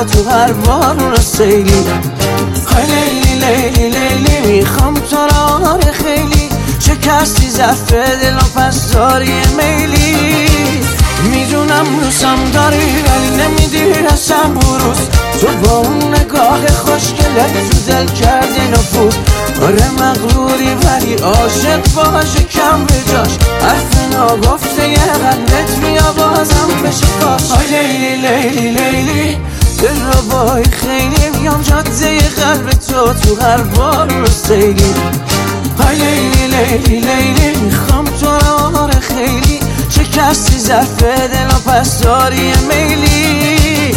تو هر بارون سیلی. های لیلی لیلی لیلی میخوام تو را خیلی، شکستی ظرف دل و پس داری میلی. میدونم دوستم داری ولی نمیدی اصلا بروز، تو با اون نگاه خوشگلت تو دل کردی نفوذ. آره مغروری ولی عاشق باشه کم به جاش، حرف ناگفته یه قلبت بیا بازم بشه فاش. آی لیلی لیلی لیلی دلربای خیلی، میام جاده قلب تو هر بار رو سیلی. آی لیلی لیلی لیلی میخوام تو را خیلی، شکستی ظرف دل و پس داری میلی.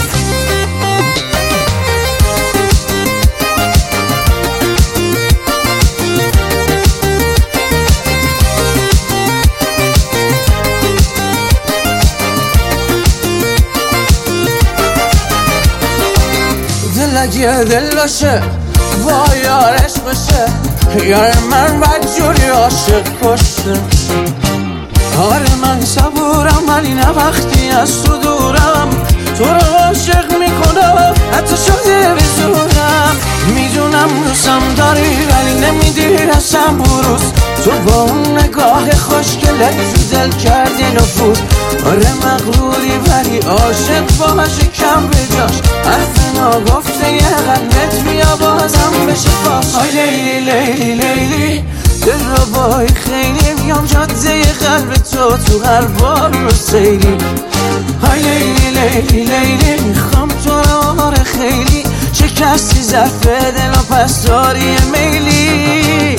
دل اگه دل باشه با یارش باشه، یار من بدجوری عاشق کشه. آره من صبورم ولی نه وقتی از تو دورم، تو رو عاشق میکنم حتی شده بزورم. میدونم دوستم داری ولی نمیدی اصلا بروز، تو با اون نگاه خوشگلت تو دل کردی نفوذ. آره مغروری ولی عاشق باشه کم به جاش، حرف ناگفته یه قلبت بیا بازم بشه فاش. آی لیلی لیلی لیلی دلربای خیلی، میام جاده قلب تو هر بار رو سیلی. های لیلی لیلی لیلی میخوام تو را خیلی، شکستی ظرف دل و پس داری میلی.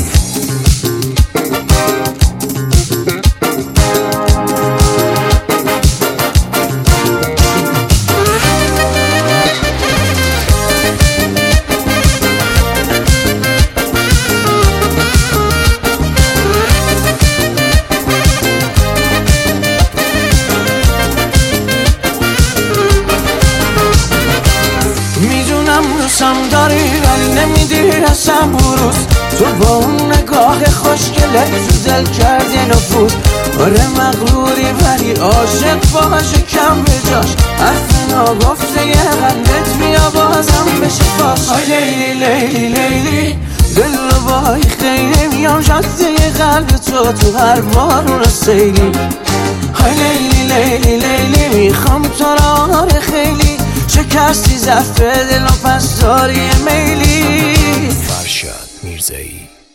دوستم داری ولی نمیدی اصلا بروز، تو با اون نگاه خوشگلت تو دل کردی نفوذ. آره مغروری ولی عاشق باشه کم به جاش، حرف ناگفته یه قلبت بیا بازم بشه فاش. آی لیلی لیلی لیلی دلربای خیلی، میام جاده قلب تو هر بارون سیلی. های لیلی لیلی لیلی میخوام تو را خیلی، شکستی ظرف دل و پس داری میلی. فرشاد میرزایی.